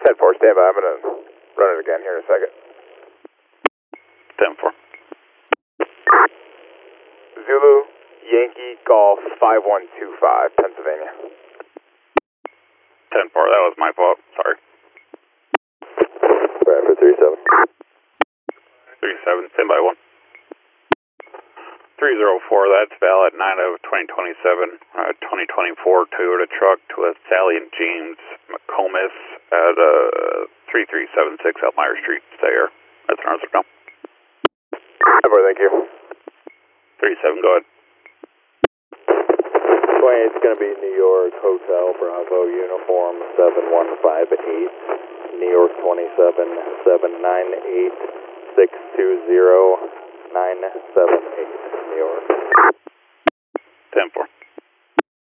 10-4, stand by. I'm going to run it again here in a second. 10-4. Zulu, Yankee, Golf, 5125, Pennsylvania. 10-4, that was my fault. Sorry. Bradford 37. 37, stand by 1. 304, that's valid 9 of 2027, 2024 Toyota truck with Sally and James McComas at 3376 Elmira Street, there. That's an answer. No. Thank you. 37, go ahead. 28, it's going to be New York Hotel Bravo Uniform 7158, New York 27798 620 978, New York. 10-4.